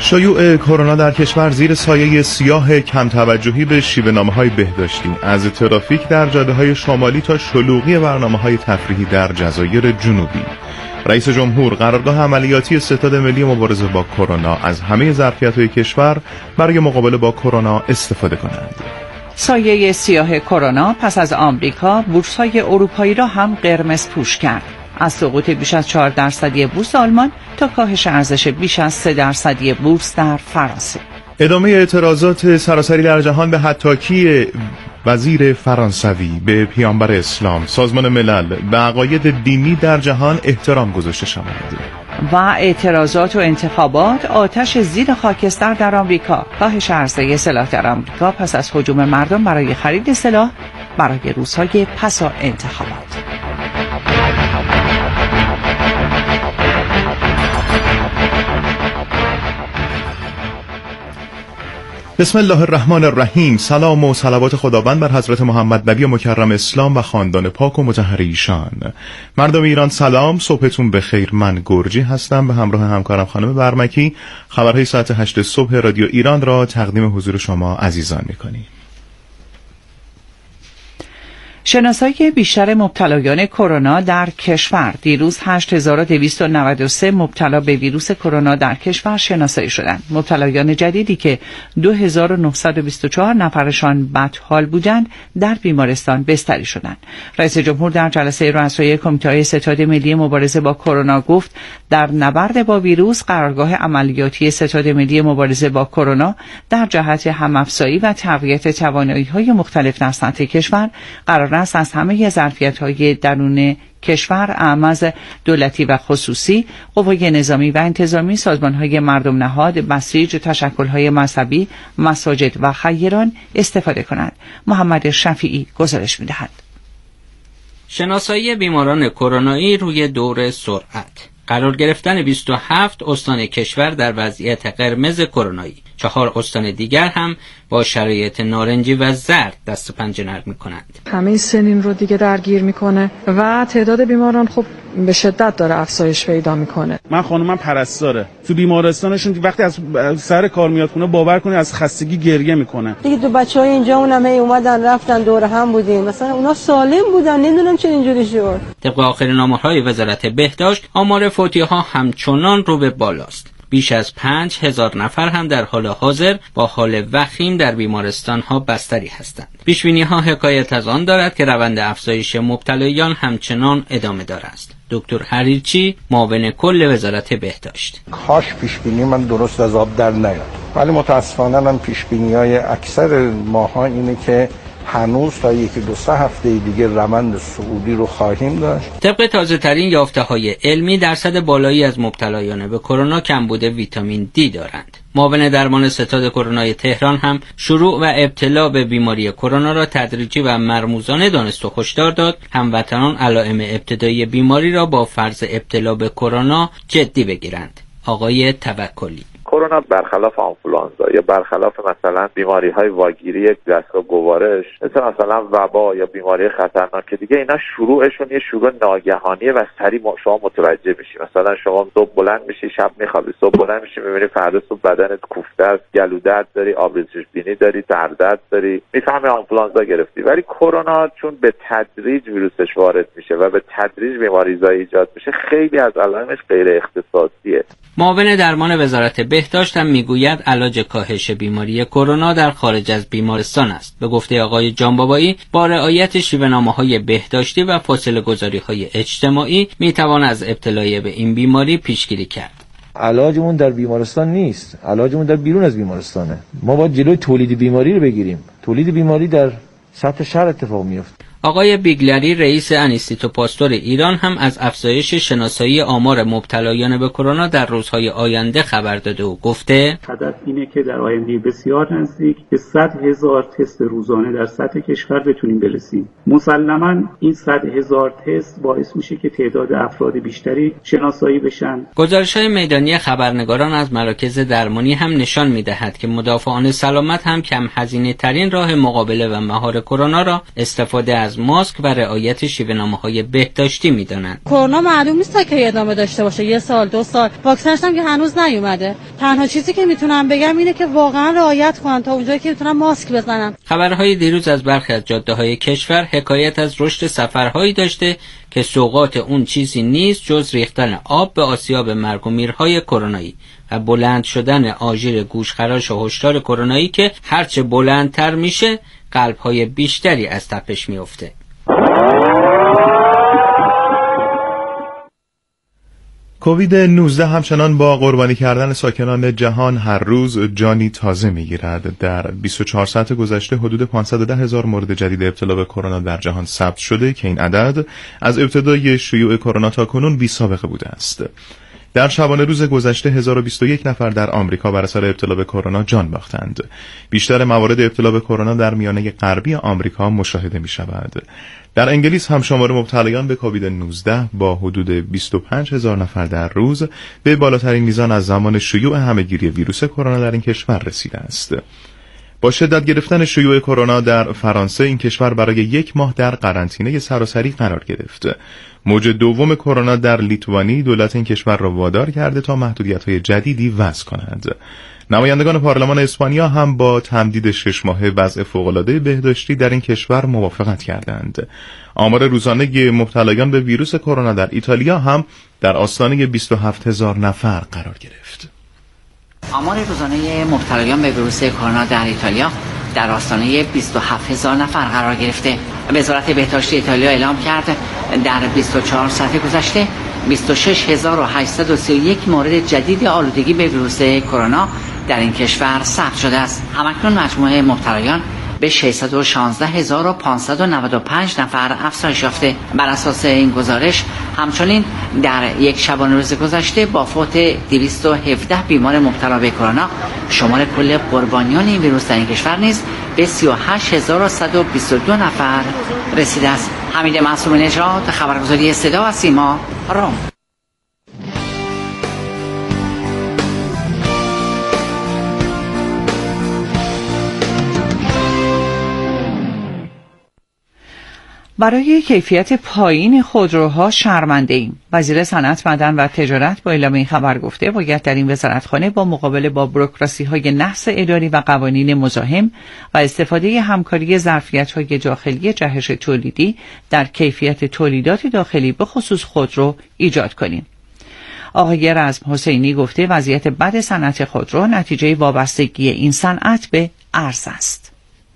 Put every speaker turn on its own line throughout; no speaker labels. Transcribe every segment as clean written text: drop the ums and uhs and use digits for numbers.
شیوع کرونا در کشور زیر سایه سیاه کم توجهی به شیوه‌نامه‌های بهداشتی، از ترافیک در جاده‌های شمالی تا شلوغی برنامه‌های تفریحی در جزایر جنوبی. رئیس جمهور قرارگاه عملیاتی ستاد ملی مبارزه با کرونا از همه ظرفیت‌های کشور برای مقابله با کرونا استفاده کنند.
سایه سیاه کرونا پس از آمریکا بورس‌های اروپایی را هم قرمز پوش کرد. از سقوط بیش از 4% بورس آلمان تا کاهش ارزش بیش از 3% بورس در فرانسه.
ادامه اعتراضات سراسری در جهان به هتاکی وزیر فرانسوی به پیامبر اسلام. سازمان ملل به عقاید دینی در جهان احترام گذاشته شود.
و اعتراضات و انتخابات، آتش زیر خاکستر در آمریکا، کاهش عرضه سلاح در آمریکا پس از هجوم مردم برای خرید سلاح برای روزهای پسا انتخابات.
بسم الله الرحمن الرحیم. سلام و صلوات خداوند بر حضرت محمد نبی مکرم اسلام و خاندان پاک و مطهر ایشان. مردم ایران سلام، صبحتون بخیر. من گرجی هستم، به همراه همکارم خانم برمکی خبرهای ساعت 8 صبح رادیو ایران را تقدیم حضور شما عزیزان می‌کنیم.
شناسایی بیشتر مبتلایان کرونا در کشور. دیروز 8293 مبتلا به ویروس کرونا در کشور شناسایی شدند. مبتلایان جدیدی که 2924 نفرشان بدحال بودند در بیمارستان بستری شدند. رئیس جمهور در جلسه رؤسای کمیته ستاد ملی مبارزه با کرونا گفت در نبرد با ویروس قرارگاه عملیاتی ستاد ملی مبارزه با کرونا در جهت هم‌افزایی و تقویت توانایی‌های مختلف در سطح کشور قرار است از همه ظرفیت‌های درون کشور، اعماز دولتی و خصوصی، قوای نظامی و انتظامی، سازمان‌های مردم نهاد، بسیج، تشکل‌های مذهبی، مساجد و خیران استفاده کنند. محمد شفیعی گزارش می‌دهد.
شناسایی بیماران کرونایی روی دور سرعت. قرار گرفتن 27 استان کشور در وضعیت قرمز کرونایی. 4 استان دیگر هم با شرایط نارنجی و زرد دست و پنجه نرم می‌کنند.
همه سنین رو دیگه درگیر می‌کنه و تعداد بیماران خب به شدت داره افزایش پیدا می‌کنه.
من خانومم پرستاره. تو بیمارستانشون وقتی از سر کار میاد خونه باور کنید از خستگی گریه می‌کنه.
دیگه تو بچه‌های اینجا اونم اومدن رفتن دور هم بودیم. مثلا اونا سالم بودن، نمیدونم چه اینجوری شد.
طبق آخرین آمارهای وزارت بهداشت، آمار فوتی‌ها همچنان رو به بالاست. بیش از 5000 نفر هم در حال حاضر با حال وخیم در بیمارستان ها بستری هستند. پیشبینی ها حکایت از آن دارد که روند افزایش مبتلایان همچنان ادامه دارد است. دکتر حریرچی، معاون کل وزارت بهداشت:
کاش پیشبینی من درست از آب در نیاد، ولی متاسفانه من پیشبینی‌های اکثر ماها اینه که هنوز تا 1-2 هفته دیگه روند صعودی رو خواهیم داشت.
طبق تازه ترین یافته های علمی، درصد بالایی از مبتلایان به کرونا کمبود ویتامین دی دارند. معاون درمان ستاد کرونای تهران هم شروع و ابتلا به بیماری کرونا را تدریجی و مرموزانه دانست و هشدار داد هموطنان علائم ابتدایی بیماری را با فرض ابتلا به کرونا جدی بگیرند. آقای توکلی:
کرونا برخلاف آنفولانزا یا برخلاف مثلا بیماری‌های واگیری دستگاه گوارش مثلا وبا یا بیماری خطرناک که دیگه اینا شروعشون یه شروع ناگهانیه و سریع شما متوجه میشی. مثلا شما صبح بلند میشی، شب میخوابی، صبح بلند میشی میبینی فردا صبح بدنت کوفته است، گلو درد داری، آبریزش بینی داری، سردرد داری، میفهمی آنفولانزا گرفتی. ولی کرونا چون به تدریج ویروسش وارد میشه و به تدریج بیماریزایی ایجاد میشه، خیلی از علائمش غیر اختصاصیه.
معاون درمان وزارت بهداشت هم میگوید علاج کاهش بیماری کرونا در خارج از بیمارستان است. به گفته آقای جانبابایی، با رعایت شیوه‌نامه‌های بهداشتی و فاصله گذاری‌های اجتماعی میتوان از ابتلا به این بیماری پیشگیری کرد.
علاجمون در بیمارستان نیست، علاجمون در بیرون از بیمارستانه. ما باید جلوی تولید بیماری رو بگیریم. تولید بیماری در سطح شهر اتفاق میفته.
آقای بیگلری، رئیس انیستیتو پاستور ایران، هم از افزایش شناسایی آمار مبتلایان به کرونا در روزهای آینده خبر داده و گفته
هدف اینه که در آینده بسیار نزدیک به 100,000 تست روزانه در سطح کشور بتونیم برسیم. مسلماً این 100,000 تست باعث میشه که تعداد افراد بیشتری شناسایی بشن.
گزارش‌های میدانی خبرنگاران از مراکز درمانی هم نشان می‌دهد که مدافعان سلامت هم کم هزینه ترین راه مقابله و مهار کرونا را استفاده از از ماسک و رعایت شیوه‌نامه‌های بهداشتی می‌دانند.
کرونا معلوم نیست تا کی ادامه داشته باشه، 1 سال 2 سال. واکسنش هم که هنوز نیومده. تنها چیزی که میتونم بگم اینه که واقعا رعایت کنن تا اونجایی که میتونن ماسک بزنن.
خبرهای دیروز از برخی از جاده‌های کشور حکایت از رشد سفرهایی داشته که سوغات اون چیزی نیست جز ریختن آب به آسیاب مرگ و میرهای کرونایی و بلند شدن آژیر گوشخراش و هشدار کرونایی که هرچه بلندتر میشه قلب‌های بیشتری از تپش میفته.
کووید 19 همچنان با قربانی کردن ساکنان جهان هر روز جانی تازه میگیرد. در 24 ساعت گذشته حدود 510,000 مورد جدید ابتلا به کرونا در جهان ثبت شده که این عدد از ابتدای شیوع کرونا تا کنون بی سابقه بوده است. در شبانه روز گذشته 1021 نفر در آمریکا بر اثر ابتلا به کرونا جان باختند. بیشتر موارد ابتلا به کرونا در میانه غربی آمریکا مشاهده می شود. در انگلیس هم شمار مبتلایان به کووید 19 با حدود 25,000 نفر در روز به بالاترین میزان از زمان شیوع همهگیری ویروس کرونا در این کشور رسیده است. با شدت گرفتن شیوع کرونا در فرانسه این کشور برای 1 ماه در قرنطینه سراسری قرار گرفت. موج دوم کرونا در لیتوانی دولت این کشور را وادار کرده تا محدودیت‌های جدیدی وضع کند. نمایندگان پارلمان اسپانیا هم با تمدید 6 ماهه وضع فوق‌العاده بهداشتی در این کشور موافقت کردند. آمار روزانه مبتلایان به ویروس کرونا در ایتالیا هم در آستانه 27,000 نفر قرار گرفت.
آمار روزانه مبتلایان به ویروس کرونا در ایتالیا در آستانه 27,000 نفر قرار گرفته. وزارت بهداشت ایتالیا اعلام کرد در 24 ساعت گذشته 26,831 مورد جدید آلودگی به ویروس کرونا در این کشور ثبت شده است. همکنون مجموع مبتلایان به 616,595 نفر افزایش یافته. بر اساس این گزارش همچنین در یک شبانه روز گذشته با فوت 217 بیمار مبتلا به کرونا شمار کل قربانیان این ویروس در این کشور نیز به 38,122 نفر رسیده است. حمید معصومی نژاد، خبرگزاری صدا و سیما، روم.
برای کیفیت پایین خودروها شرمنده ایم. وزیر صنعت، معدن و تجارت با اعلام این خبر گفته باید در این وزارتخانه با مقابله با بوروکراسی‌های نحس اداری و قوانین مزاحم و استفاده همکاری ظرفیت‌های داخلی جهش تولیدی در کیفیت تولیدات داخلی به خصوص خودرو ایجاد کنیم. آقای رزم حسینی گفته وضعیت بد صنعت خودرو نتیجه وابستگی این صنعت به ارز است.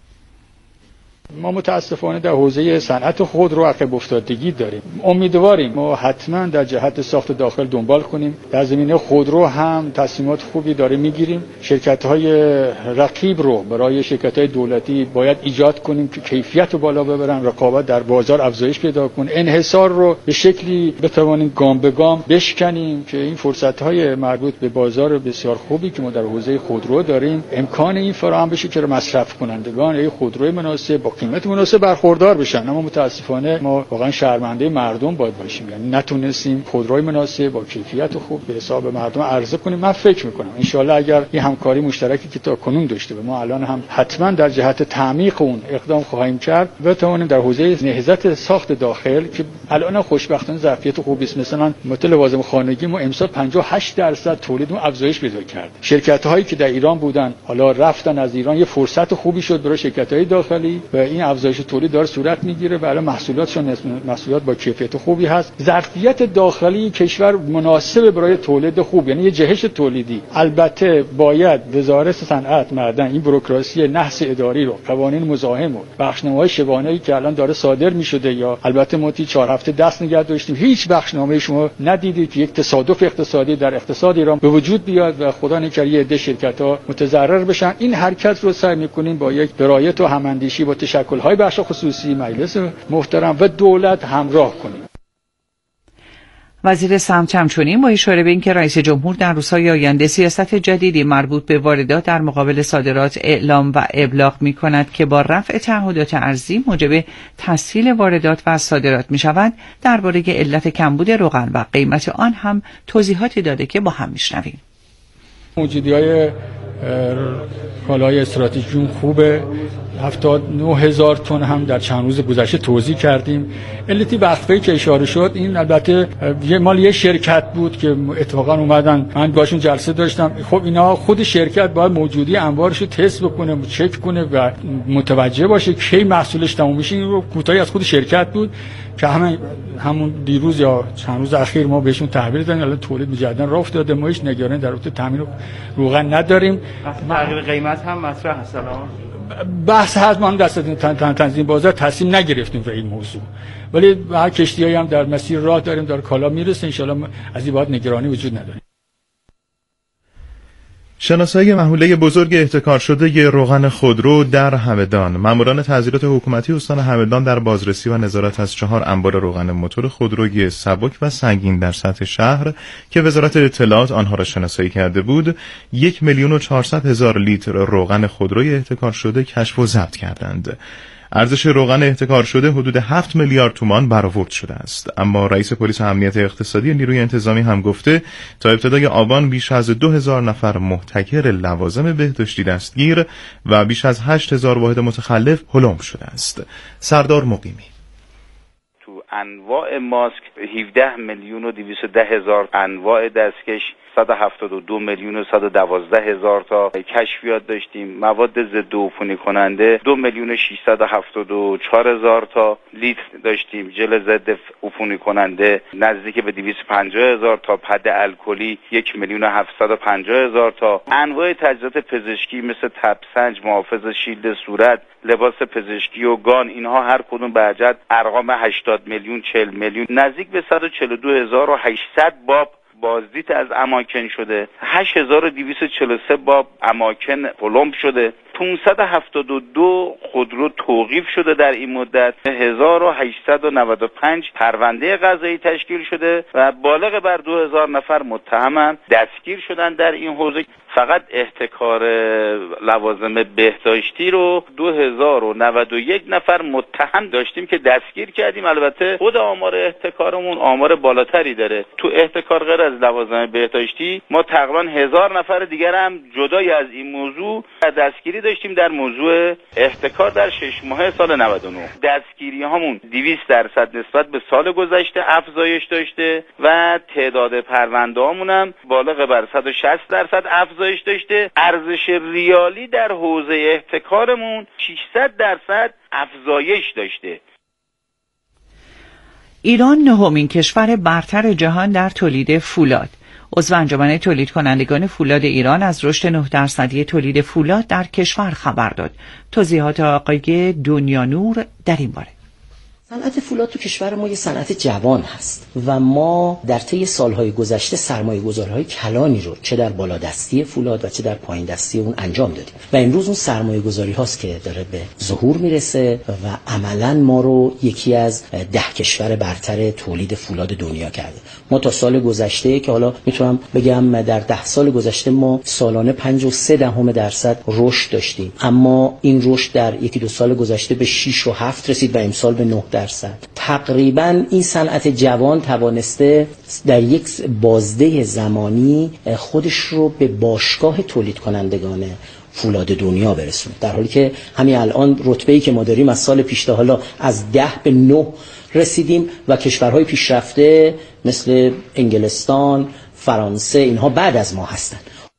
ما متاسفانه در حوزه صنعت خودرو عقب افتادگی داریم. امیدواریم ما حتما در جهت ساخت داخل دنبال کنیم. در زمینه خودرو هم تصمیمات خوبی داره میگیریم. شرکت‌های رقیب رو برای شرکت‌های دولتی باید ایجاد کنیم که کیفیت رو بالا ببرن، رقابت در بازار افزایش پیدا کنه، انحصار رو به شکلی بتوانیم گام به گام بشکنیم که این فرصت‌های مربوط به بازار بسیار خوبی که ما در حوزه خودرو داریم امکان این فراهم بشه که مصرف کنندگان این خودروی مناسب با قیمت مناسب برخوردار بشن. اما متاسفانه ما واقعا شرمنده مردم باید باشیم، یعنی نتونستیم خودروی مناسب با کیفیت خوب به حساب مردم عرضه کنیم. من فکر میکنم ان شاءالله اگر این همکاری مشترکی که تا کنون داشته و ما الان هم حتما در جهت تعمیق اون اقدام خواهیم کرد و توانیم در حوزه نهضت ساخت داخل که الان خوشبختانه ظرفیت خوبی است، مثلا متل لوازم خانگی ما امسال 58% تولیدمون افزایش پیدا کرد. شرکت‌هایی که در ایران بودن حالا رفتن از ایران، یه فرصت خوبی شد برای شرکت‌های داخلی و این افزایش تولید داره صورت میگیره و الان محصولاتشون محصولات با کیفیت خوبی هست. ظرفیت داخلی کشور مناسب برای تولید خوب، یعنی یه جهش تولیدی. البته باید وزارت صنعت معدن این بوروکراسی نحس اداری رو، قوانین مزاحم و بخشنامه‌های شبانه‌ای که الان داره صادر میشده یا البته ما 4 هفته دست نگه داشتیم هیچ بخشنامه شما ندیدید که یک تصادف اقتصادی در اقتصاد ایران به وجود بیاد و خدا نکنه یه عده شرکت‌ها متضرر بشن. این حرکت رو سعی می‌کنیم با یک درایت و هماندیشی با تشکل‌های بخش خصوصی، مجلس محترم و دولت همراه کنیم.
وزیر سمت همچنین با اشاره به اینکه رئیس جمهور در روزهای آینده سیاست جدیدی مربوط به واردات در مقابل صادرات اعلام و ابلاغ می‌کند که با رفع تعهدات ارزی موجب تسهیل واردات و صادرات می‌شود، درباره علت کمبود روغن و قیمت آن هم توضیحاتی داده که با هم می‌شنویم.
موجودی‌های کالای استراتژیک خوبه، 79,000 تن هم در چند روز گذشته توزیع کردیم. علتی وقفه‌ای که اشاره شد این البته مال یه شرکت بود که اتفاقا اومدن، من باشون جلسه داشتم. خب اینا خود شرکت باید موجودی انبارش رو تست بکنه، چک کنه و متوجه باشه کی محصولش تموم میشه. این رو کوتاهی از خود شرکت بود که همون دیروز یا چند روز اخیر ما بهشون تحویل دادیم. الان تولید مجددا راه افتاده، ما هیچ نگرانی در رابطه تامین روغن نداریم.
تغییر قیمت هم مطرح هست.
بحث هست، ما هم دست تنظیم بازار تصمیم نگرفتیم به این موضوع، ولی هر کشتیایی هم در مسیر راه داریم، در کالا میرسه، ان شاءالله از این بعد نگرانی وجود نداره.
شناسایی محموله بزرگ احتکار شده روغن خودرو در همدان. ماموران تعزیرات حکومتی استان همدان در بازرسی و نظارت از 4 انبار روغن موتور خودروی سبک و سنگین در سطح شهر که وزارت اطلاعات آنها را شناسایی کرده بود، 1,400,000 لیتر روغن خودروی احتکار شده کشف و ضبط کردند. ارزش روغن احتکار شده حدود 7 میلیارد تومان برآورد شده است. اما رئیس پلیس امنیت اقتصادی نیروی انتظامی هم گفته تا ابتدای آبان بیش از 2,000 نفر محتکر لوازم بهداشتی دستگیر و بیش از 8,000 واحد متخلف هلم شده است. سردار مقیمی:
تو انواع ماسک 17,210,000 انواع دستکش، 172,112,000 تا کشفیات داشتیم. مواد ضد عفونی کننده 2,674,000 تا لیتر داشتیم. ژل ضد عفونی کننده نزدیک به 250,000 تا. پد الکلی 1,750,000 تا. انواع تجهیزات پزشکی مثل تبسنج، محافظ شیلد صورت، لباس پزشکی و گان، اینها هر کدوم به عدد ارقام 80 میلیون، 40 میلیون، نزدیک به 142,800 باب بازدید از اماکن شده. 8,243 باب اماکن پلمب شده. 572 خودرو توقیف شده در این مدت. 1,895 پرونده قضایی تشکیل شده و بالغ بر 2,000 نفر متهم دستگیر شدن در این حوزه. فقط احتکار لوازم بهداشتی رو 2,091 نفر متهم داشتیم که دستگیر کردیم. البته خود آمار احتکارمون آمار بالاتری داره. تو احتکار غیر از لوازم بهداشتی ما تقریبا 1,000 نفر دیگر هم جدای از این موضوع دستگیری داشتیم در موضوع احتکار در 6 ماه سال 99. دستگیری هامون 200% نسبت به سال گذشته افزایش داشته و تعداد پرونده هامون هم بالغ بر 160% افزایش داشته. ارزش ریالی در حوزه احتکارمون 600% افزایش داشته.
ایران نهمین کشور برتر جهان در تولید فولاد. عضو انجمن تولید کنندگان فولاد ایران از رشد 9% تولید فولاد در کشور خبر داد. توضیحات آقای دنیانور در این باره:
صنعت فولاد تو کشور ما یه صنعت جوان هست و ما در طی سالهای گذشته سرمایه‌گذاری‌های کلانی رو چه در بالادستی فولاد و چه در پایین دستی اون انجام دادیم و امروز اون سرمایه‌گذاری هاست که داره به ظهور میرسه و عملاً ما رو یکی از 10 کشور برتر تولید فولاد دنیا کرده. ما تا سال گذشته که حالا میتونم بگم در 10 سال گذشته ما سالانه 5.3% رشد داشتیم، اما این رشد در 1-2 سال گذشته به 6.7 رسید و امسال به 9%. تقریبا این صنعت جوان توانسته در یک بازده زمانی خودش رو به باشگاه تولید کنندگان فولاد دنیا برسونه، در حالی که همین الان رتبه‌ای که ما داریم از سال پیش تا حالا از 10 به 9 رسیدیم و کشورهای پیشرفته مثل انگلستان، فرانسه اینها بعد از ما هستند.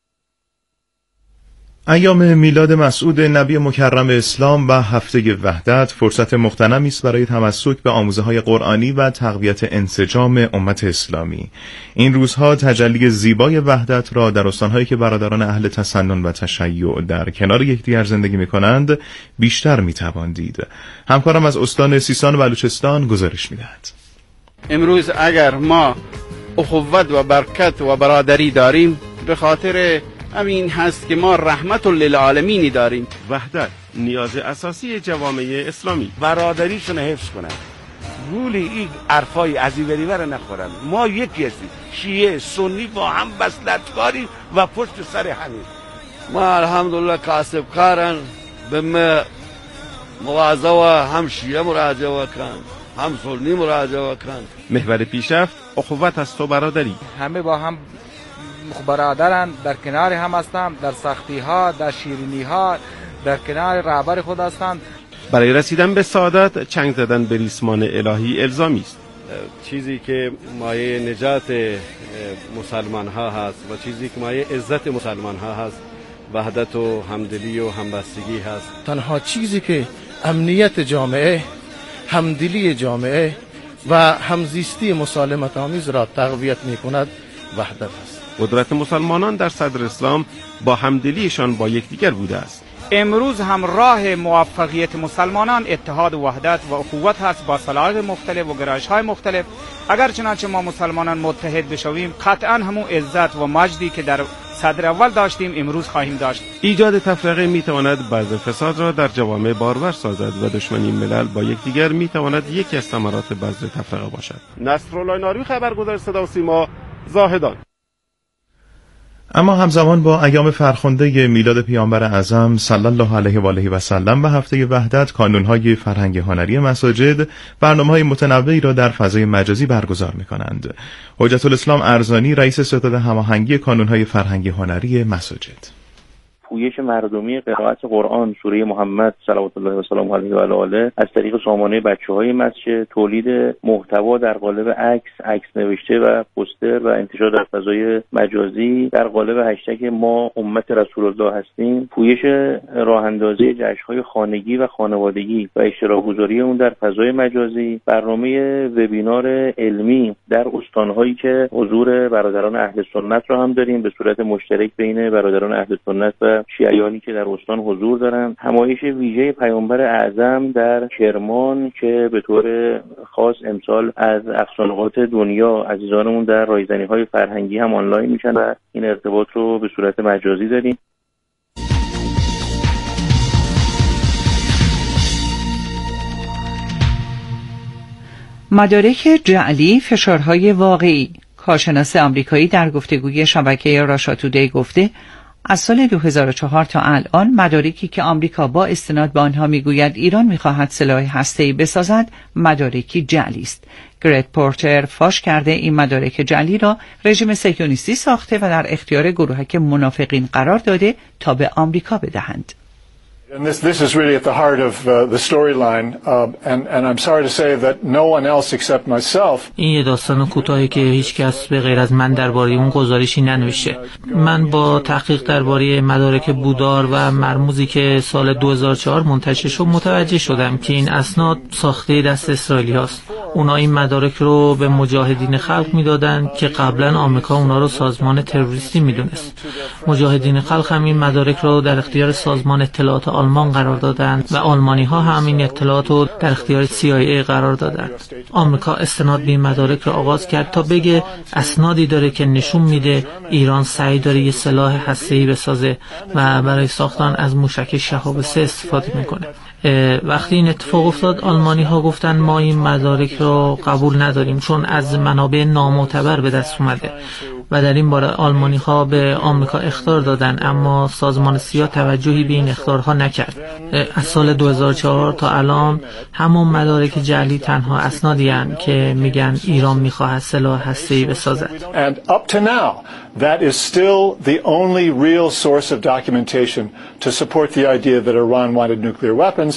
ایام میلاد مسعود نبی مکرم اسلام و هفته وحدت فرصت مغتنمی است برای تمسک به آموزه‌های قرآنی و تقویت انسجام امت اسلامی. این روزها تجلی زیبای وحدت را در استان‌هایی که برادران اهل تسنن و تشیع در کنار یکدیگر زندگی می‌کنند بیشتر می‌توان دید. همکارم از استان سیستان و بلوچستان گزارش می‌دهد.
امروز اگر ما اخوت و برکت و برادری داریم به خاطر همین هست که ما رحمت للعالمینی داریم.
وحدت نیاز اساسی جوامع اسلامی، برادریشون حفظ کنن، گول این عرفای عزیزی ور نخورن. ما یکی هستیم، شیعه سنی با هم بسلتکاری و پشت سر همین.
ما الحمدلله کاسب کارن به مواظبه و هم شیعه مراجعه کن هم سنی مراجعه کن.
محور پیشرفت اخوت است و برادری.
همه با هم برادرن، در کنار هم هستن، در سختی ها، در شیرینی ها، در کنار رهبر خود هستند.
برای رسیدن به سعادت چنگ زدن به ریسمان الهی الزامی است.
چیزی که مایه نجات مسلمان ها هست و چیزی که مایه عزت مسلمان ها هست وحدت و همدلی و همبستگی هست.
تنها چیزی که امنیت جامعه، همدلی جامعه و همزیستی مسالمت آمیز را تقویت می کند وحدت است.
قدرت مسلمانان در صدر اسلام با همدلیشان با یکدیگر بوده است.
امروز هم راه موفقیت مسلمانان اتحاد و وحدت و اخوت هست با سلایق مختلف و گرایش‌های مختلف. اگر چنانچه ما مسلمانان متحد بشویم قطعا همون عزت و مجدی که در صدر اول داشتیم امروز خواهیم داشت.
ایجاد تفرقه میتواند بعض فساد را در جوامع بارور سازد و دشمنی ملل با یکدیگر میتواند یکی از ثمرات بعض تفرقه باشد. نصرالله ناروی، خبرگزار صدا و سیما، زاهدان.
اما همزمان با ایام فرخنده میلاد پیامبر اعظم صلی الله علیه و آله و سلم و هفته وحدت، کانون‌های فرهنگی هنری مساجد برنامه‌های متنوعی را در فضای مجازی برگزار می‌کنند. حجت الاسلام ارزانی، رئیس ستاد هماهنگی کانون‌های فرهنگی هنری مساجد:
پویش مردمی قرائت قرآن سوره محمد صلوات الله و سلام علیه و آله از طریق سامانه بچه‌های مسجد، تولید محتوا در قالب عکس نوشته و پوستر و انتشار در فضای مجازی در قالب هشتگ ما امت رسول الله هستیم، پویش راه اندازی جشن‌های خانگی و خانوادگی و اشتراک گذاری اون در فضای مجازی، برنامه وبینار علمی در استان‌هایی که حضور برادران اهل سنت را هم داریم به صورت مشترک بین برادران اهل سنت و شیعیانی که در استان حضور دارن، همایش ویژه پیامبر اعظم در کرمان که به طور خاص امسال از اقصانقاط دنیا عزیزانمون در رایزنی‌های فرهنگی هم آنلاین میشن و این ارتباط رو به صورت مجازی داریم.
مدارک جعلی، فشارهای واقعی. کارشناس آمریکایی در گفتگوی شبکه راشا تودی گفته از سال 2004 تا الان مدارکی که آمریکا با استناد به آنها میگوید ایران میخواهد سلاح هسته‌ای بسازد مدارکی جعلی است. گرت پورتر فاش کرده این مدارک جعلی را رژیم صهیونیستی ساخته و در اختیار گروهک منافقین قرار داده تا به آمریکا بدهند.
And this is really at the heart of the storyline, and I'm sorry to say that no one else except myself.
این یه داستان کوتاهی که هیچ کس به غیر از من درباره اون گزارشی ننوشته. من با تحقیق درباره مدارک بودار و مرموزی که سال 2004 منتشر شد متوجه شدم که این اسناد ساخته دست اسرائیلی هاست. اونا این مدارک رو به مجاهدین خلق میدادن که قبلا آمریکا اونا رو سازمان تروریستی میدونست. مجاهدین خلق هم این مدارک رو در اختیار سازمان اطلاعات آلمان قرار دادند و آلمانی ها هم این اطلاعات رو در اختیار CIA قرار دادند. آمریکا استناد به این مدارک رو آغاز کرد تا بگه اسنادی داره که نشون میده ایران سعی داره یه سلاح هسته‌ای بسازه و برای ساختن از موشک شهاب 3 استفاده میکنه. وقتی این اتفاق افتاد آلمانی ها گفتن ما این مدارک رو قبول نداریم چون از منابع نامعتبر به دست اومده و در این باره آلمانی ها به آمریکا اخطار دادن اما سازمان سیا توجهی به این اخطارها نکرد. از سال 2004 تا الان همون مدارک جعلی تنها اسنادی هستند که میگن ایران میخواهد سلاح هسته‌ای بسازد.
And up to now that is still the only real source of documentation to support the idea that Iran wanted nuclear weapons.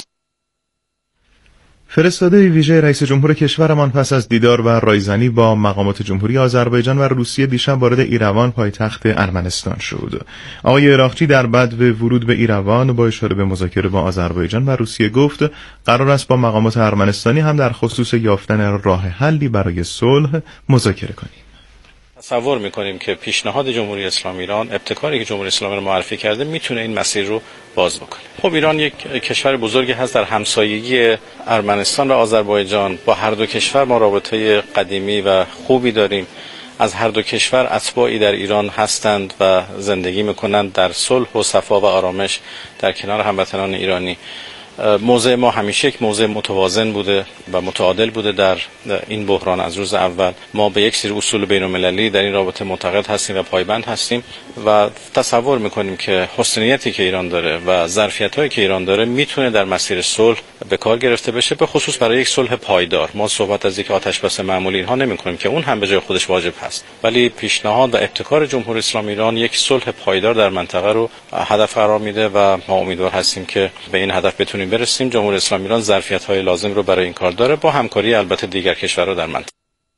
فرستاده ویژه رئیس جمهور کشورمان پس از دیدار و رایزنی با مقامات جمهوری آذربایجان و روسیه دیشب وارد ایروان پایتخت ارمنستان شد. آقای عراقچی در بدو ورود به ایروان با اشاره به مذاکره با آذربایجان و روسیه گفت قرار است با مقامات ارمنستانی هم در خصوص یافتن راه حلی برای صلح مذاکره کنیم.
تصور میکنیم که پیشنهاد جمهوری اسلامی ایران، ابتکاری که جمهوری اسلامی رو معرفی کرده میتونه این مسیر رو باز بکنه. خب ایران یک کشور بزرگی هست در همسایگی ارمنستان و آذربایجان. با هر دو کشور ما رابطه قدیمی و خوبی داریم. از هر دو کشور اتباعی در ایران هستند و زندگی میکنند در صلح و صفا و آرامش در کنار هموطنان ایرانی. موضع ما همیشه یک موضع متوازن بوده و متعادل بوده در این بحران. از روز اول ما به یک سری اصول بین‌المللی در این رابطه معتقد هستیم و پایبند هستیم و تصور میکنیم که حسن نیتی که ایران داره و ظرفیت‌هایی که ایران داره میتونه در مسیر صلح به کار گرفته بشه، به خصوص برای یک صلح پایدار. ما صحبت از یک آتش بس معمولی اینها نمی‌کنیم که اون هم به جای خودش واجب هست، ولی پیشنهاد و ابتکار جمهوری اسلامی ایران یک صلح پایدار در منطقه رو هدف قرار میده و ما امیدوار هستیم که به این هدف بتونیم برسیم. جمهوری اسلامی ایران ظرفیت‌های لازم رو برای این کار داره، با همکاری البته دیگر کشورها در منطقه.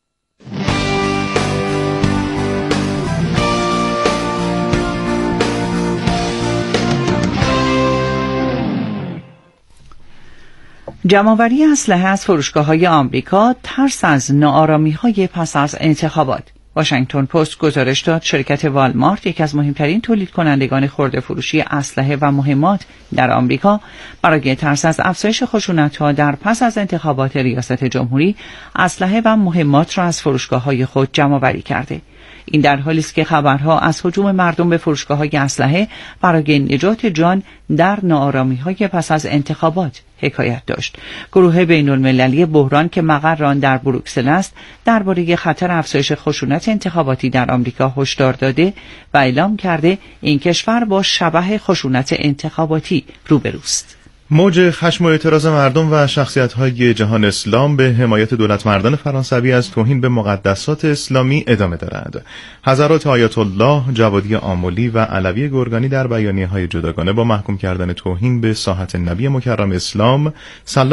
جمع‌آوری اسلحه از فروشگاه‌های آمریکا، ترس از ناآرامی‌های پس از انتخابات. واشنگتن پست گزارش داد شرکت والمارت، یکی از مهمترین تولید کنندگان خرده فروشی اسلحه و مهمات در آمریکا، برای ترس از افزایش خشونت‌ها در پس از انتخابات ریاست جمهوری، اسلحه و مهمات را از فروشگاه‌های خود جمع‌آوری کرده. این در حالی است که خبرها از هجوم مردم به فروشگاه‌های اسلحه برای نجات جان در ناآرامی‌های پس از انتخابات حکایت داشت. گروه بین‌المللی بحران که مقر آن در بروکسل است، درباره خطر افزایش خشونت انتخاباتی در آمریکا هشدار داده و اعلام کرده این کشور با شبح خشونت انتخاباتی روبروست.
موج خشم و اعتراض مردم و شخصیت‌های جهان اسلام به حمایت دولتمردان فرانسوی از توهین به مقدسات اسلامی ادامه دارد. حضرات آیت الله جوادی آملی و علوی گرگانی در بیانیه‌های جداگانه با محکوم کردن توهین به ساحت نبی مکرم اسلام صلی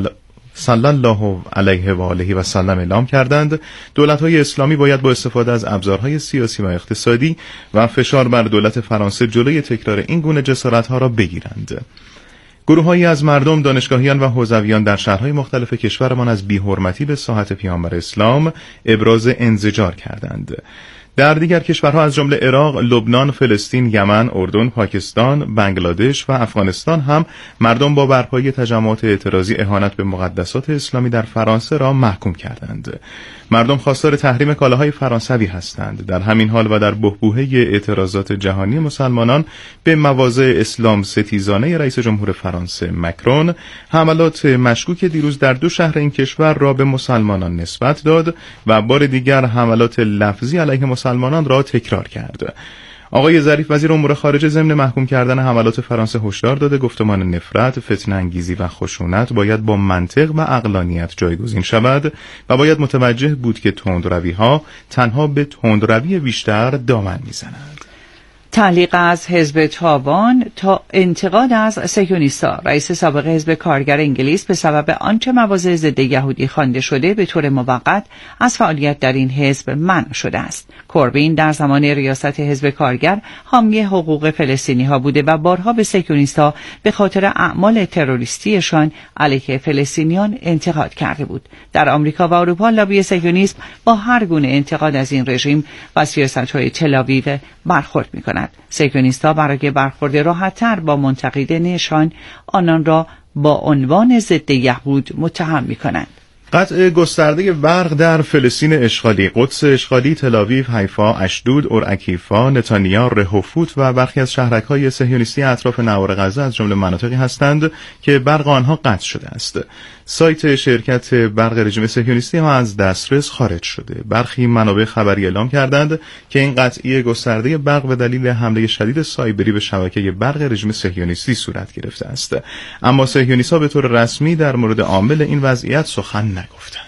الله علیه و آله و سلم اعلام کردند دولت‌های اسلامی باید با استفاده از ابزارهای سیاسی و اقتصادی و فشار بر دولت فرانسه جلوی تکرار این گونه جسارت‌ها را بگیرند. گروه‌هایی از مردم، دانشگاهیان و حوزویان در شهرهای مختلف کشورمان از بی‌حرمتی به ساحت پیامبر اسلام ابراز انزجار کردند. در دیگر کشورها از جمله عراق، لبنان، فلسطین، یمن، اردن، پاکستان، بنگلادش و افغانستان هم مردم با برپایی تجمعات اعتراضی اهانت به مقدسات اسلامی در فرانسه را محکوم کردند. مردم خواستار تحریم کالاهای فرانسوی هستند. در همین حال و در بحبوحه اعتراضات جهانی مسلمانان به مواضع اسلام ستیزانه رئیس جمهور فرانسه مکرون، حملات مشکوک دیروز در 2 شهر این کشور را به مسلمانان نسبت داد و بار دیگر حملات لفظی علیه مسلمانان را تکرار کرد. آقای ظریف وزیر امور خارجه ضمن محکوم کردن حملات فرانسه هشدار داده گفتمان نفرت، فتنه انگیزی و خشونت باید با منطق و عقلانیت جایگزین شود و باید متوجه بود که تندروی‌ها تنها به تندروی بیشتر دامن میزنند.
تعلیق از حزب تاوان تا انتقاد از صهیونیست‌ها. رئیس سابق حزب کارگر انگلیس به سبب آنچه مواضع ضد یهودی خوانده شده به طور موقت از فعالیت در این حزب منع شده است. کوربین در زمان ریاست حزب کارگر حامی حقوق فلسطینی‌ها بوده و بارها به صهیونیست‌ها به خاطر اعمال تروریستیشان علیه فلسطینیان انتقاد کرده بود. در آمریکا و اروپا لابی صهیونیسم با هر گونه انتقاد از این رژیم و سیاست‌های تل‌آویو برخورد می‌کند. صهیونیست‌ها برای برخورد راحت‌تر با منتقدینشان آنان را با عنوان ضد یهود متهم می‌کنند.
قطع گسترده برق در فلسطین اشغالی، قدس اشغالی، تل‌آویو، حیفا، اشدود، اورعکیفا، نتانیا، رهوفوت و برخی از شهرک‌های صهیونیستی اطراف نوار غزه از جمله مناطقی هستند که برق آنها قطع شده است. سایت شرکت برق رژیم صهیونیستی ها از دسترس خارج شده. برخی منابع خبری اعلام کردند که این قطعی گسترده برق به دلیل حمله شدید سایبری به شبکه برق رژیم صهیونیستی صورت گرفته است. اما صهیونیست‌ها به طور رسمی در مورد عامل این وضعیت سخن نگفتند.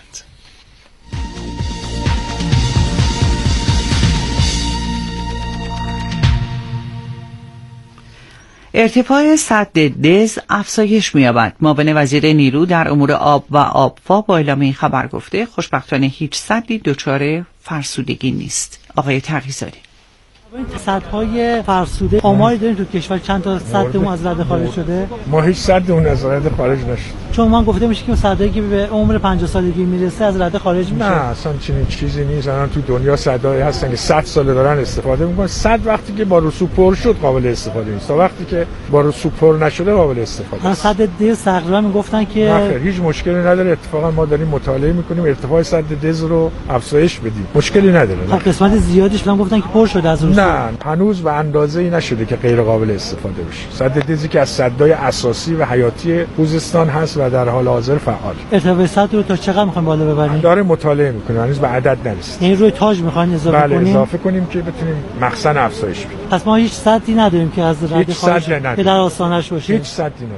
ارتفاع سد دز افزایش می‌یابد. معاون وزیر نیرو در امور آب و آبفا با اعلام این خبر گفته خوشبختانه هیچ سدی دچار فرسودگی نیست. آقای تقی‌زاده:
این سدهای فرسوده آماری داریم تو کشور چند تا سدمون از رده خارج شده؟
ما هیچ سد اون از رده خارج نشد.
چون من گفته میشه که صدایی که به عمر 50 سالگی میرسه از رده خارج میشه.
نه اصلا چنین چیزی نیست. الان تو دنیا صدایی هستن که 100 سال دارن استفاده میکنن. 100 وقتی که با رسوب پر شد قابل استفاده نیست، تا وقتی که با رسوب پر نشده قابل استفاده است.
صد دز تقریبا میگفتن که
نه هیچ مشکلی نداره. اتفاقا ما داریم مطالعه میکنیم ارتفاع صد دز رو افزایش بدیم، مشکلی نداره.
قسمت زیادیش من گفتن که پر شده از رسوب.
نه هنوز به اندازه‌ای نشده که غیر قابل استفاده بشه. صد دزی که از صدای اساسی و حیاتی خوزستان هست و در حال حاضر فعال.
ارتفاع صد رو تا چقدر میخوایم بالا ببریم؟
داره مطالعه میکنه، هنوز به عدد نرسید.
این روی تاج میخواین اضافه کنیم؟
بله اضافه کنیم که بتونیم مخزن افزایش بدیم.
پس ما هیچ صدی نداریم که از رده خارج که در آستانش باشه.
هیچ صدی نداریم.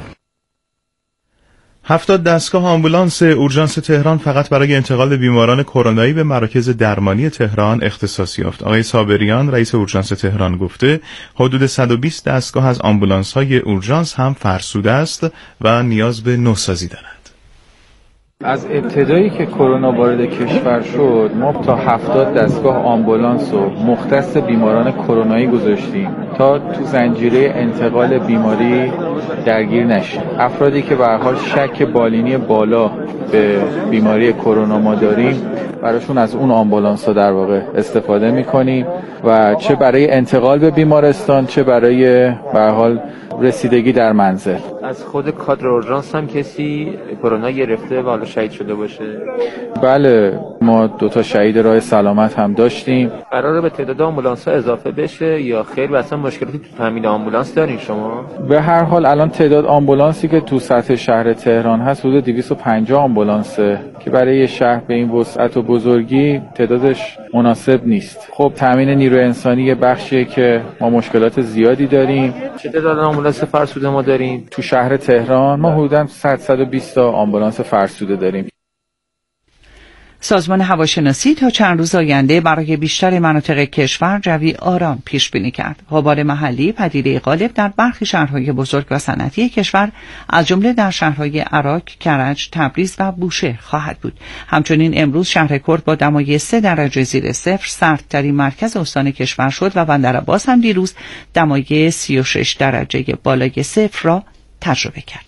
70 دستگاه آمبولانس اورژانس تهران فقط برای انتقال بیماران کرونایی به مراکز درمانی تهران اختصاص یافت. آقای صابریان رئیس اورژانس تهران گفته حدود 120 دستگاه از آمبولانس‌های اورژانس هم فرسوده است و نیاز به نوسازی دارد.
از ابتدایی که کرونا وارد کشور شد ما تا 70 دستگاه آمبولانس و مختص بیماران کرونایی گذاشتیم تا تو زنجیره انتقال بیماری درگیر نشیم. افرادی که به هر حال شک بالینی بالا به بیماری کرونا ما داریم براشون از اون آمبولانس‌ها در واقع استفاده می‌کنیم و چه برای انتقال به بیمارستان چه برای به هر حال رسیدگی در منزل.
از خود کادر اورژانس هم کسی کرونا گرفته و حالا شهید شده باشه؟
بله ما 2 شهید راه سلامت هم داشتیم.
قراره به تعداد آمبولانس‌ها اضافه بشه یا خیر و اصلا مشکلاتی تو تامین آمبولانس دارین شما؟
به هر حال الان تعداد آمبولانسی که تو سطح شهر تهران هست حدود 250 آمبولانسه که برای شهر به این وسعت و بزرگی تعدادش مناسب نیست. خب تامین نیروی انسانی بخشیه که ما مشکلات زیادی داریم.
چه تعداد آمبولانس فرسوده ما داریم؟
تو شهر تهران ما حدوداً 100-120 تا آمبولانس فرسوده داریم.
سازمان هواشناسی تا چند روز آینده برای بیشتر مناطق کشور جوی آرام پیش بینی کرد. غبار محلی پدیده غالب در برخی شهرهای بزرگ و صنعتی کشور از جمله در شهرهای عراق، کرج، تبریز و بوشهر خواهد بود. همچنین امروز شهر کرد با دمای 3 درجه زیر صفر سردترین مرکز استان کشور شد و بندرعباس هم دیروز دمای 36 درجه بالای صفر را تجربه کرد.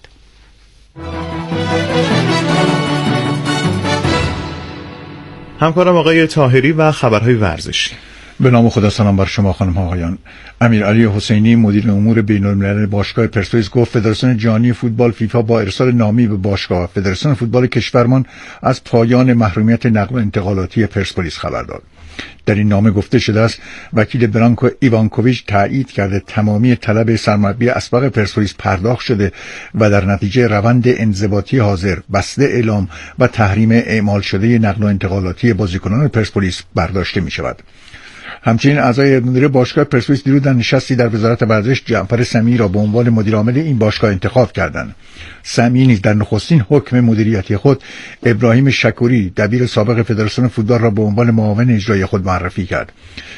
همکارم آقای طاهری و خبرهای ورزشی.
به نام خدا. سلام بر شما خانم ها آقایان. امیرعلی حسینی مدیر امور بین‌المللی باشگاه پرسپولیس گفت فدراسیون جهانی فوتبال فیفا با ارسال نامی به باشگاه فدراسیون فوتبال کشورمان از پایان محرومیت نقل و انتقالاتی پرسپولیس خبر داد. در این نامه گفته شده است وکیل برانکو ایوانکوویچ تایید کرده تمامی طلب سرمربی اسبق پرسپولیس پرداخت شده و در نتیجه روند انضباطی حاضر بسته اعلام و تحریم اعمال شده نقل و انتقالاتی بازیکنان پرسپولیس برداشته می شود. همچنین اعضای مدیره باشگاه پرسپولیس دیروز در نشستی در وزارت ورزش جعفر سمیعی را به عنوان مدیر عامل این باشگاه انتخاب کردند. سمیعی نیز در نخستین حکم مدیریتی خود ابراهیم شکوری دبیر سابق فدراسیون فوتبال را به عنوان معاون اجرایی خود معرفی کرد.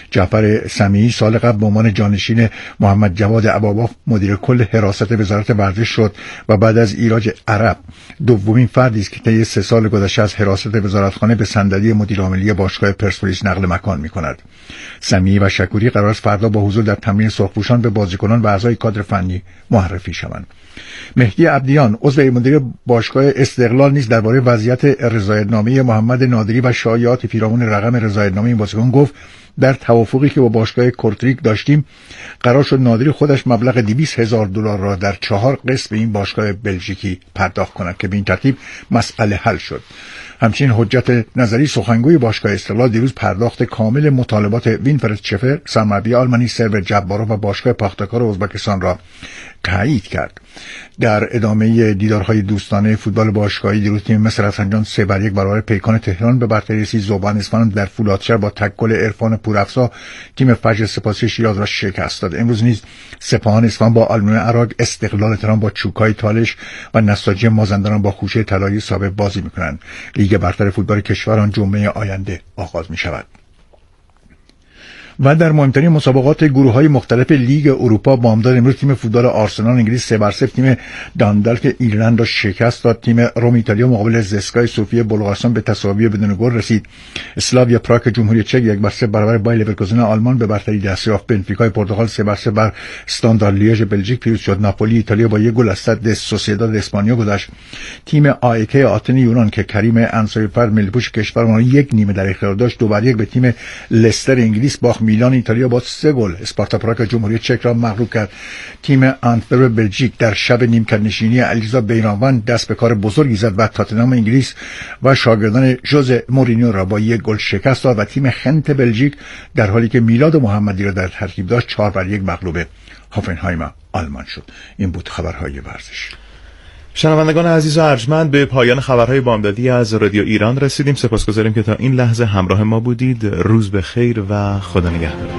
جعفر سمیعی سال قبل به عنوان جانشین محمد جواد اباباف مدیر کل حراست وزارت ورزش شد و بعد از ایراج عرب دومین فردی است که طی 3 سال گذشته از حراست وزارتخانه به صندلی مدیر عاملی باشگاه پرسپولیس نقل مکان می‌کند. سمیعی و شکوری قرار است فردا با حضور در تمرین سرخپوشان به بازیکنان و اعضای کادر فنی معرفی شوند. مهدی عبدیان عضو مدیر باشگاه استقلال نیز درباره وضعیت رضایت‌نامه محمد نادری و شایعات پیرامون رقم رضایت‌نامه این بازیکن گفت در توافقی که با باشگاه کورتریک داشتیم قرار شد نادری خودش مبلغ $200,000 را در 4 قسط به این باشگاه بلژیکی پرداخت کند که به این ترتیب مسئله حل شد. همچنین حجت نظری سخنگوی باشگاه استقلال دیروز پرداخت کامل مطالبات وینفرد شفر سرمربی آلمانی سرور جبارو و باشگاه پاختاکار ازبکستان را تایید کرد. در ادامه دیدارهای دوستانه فوتبال باشگاهی دیروز تیم مصر رفسنجان 3-1 برابر پیکان تهران به برتری رسید. ذوبان اصفهان در فولادشهر با تک گل عرفان پورافزا تیم فجر سپاسی شیراز را شکست داد. امروز نیز سپاهان اصفهان با آلومینیوم عراق، استقلال تهران با چوکای تالش و نساجی مازندران با خوشه طلایی ثابت بازی می‌کنند. لیگ برتر فوتبال کشور آن جمعه آینده آغاز می‌شود. و در مهمترین مسابقات گروه‌های مختلف لیگ اروپا بامداد امروز تیم فوتبال آرسنال انگلیس 3-0 تیم داندالک ایرلند را شکست داد. تیم روم ایتالیا مقابل زسکای سوفیا بلغارستان به تساوی بدون گل رسید. اسلاویا پراگ جمهوری چک 1-0 برابر بایر لورکوزن آلمان به برتری دست یافت. بنفیکای پرتغال 3-0 بر استاندارد لیژ بلژیک پیروز شد. ناپولی ایتالیا با 1 گل از صد سوسییداد اسپانیا گذشت. تیم آیک آتن یونان که کریم انصاری‌فر ملی‌پوش کشورمان 1 نیمه در اختیار داشت 2-1 به تیم لستر انگلیس باخت. میلان ایتالیا با 3 گل اسپارتا پراگ جمهوری چک را مغلوب کرد. تیم آنتورپ بلژیک در شب نیمکت‌نشینی الیزا بیرانوان دست به کار بزرگی زد و تاتنهام انگلیس و شاگردان ژوزه مورینیو را با 1 گل شکست داد و تیم خنت بلژیک در حالی که میلاد محمدی را در ترکیب داشت 4-1 مغلوب هافنهایم آلمان شد. این بود خبرهای ورزش.
شنوندگان عزیز و ارجمند، به پایان خبرهای بامدادی از رادیو ایران رسیدیم. سپاسگزاریم که تا این لحظه همراه ما بودید. روز بخیر و خدا نگهدار.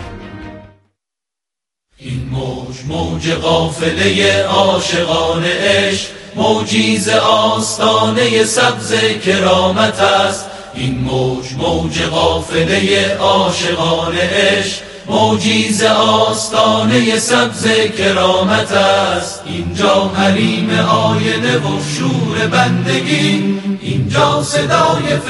این موج قافله عاشقان عشق، موجی ز آستانه سبز کرامت است. این موج قافله عاشقان عشق، موجی ز آستانه سبز کرامت است. اینجا حریم آینه و شور بندگی، اینجا صدای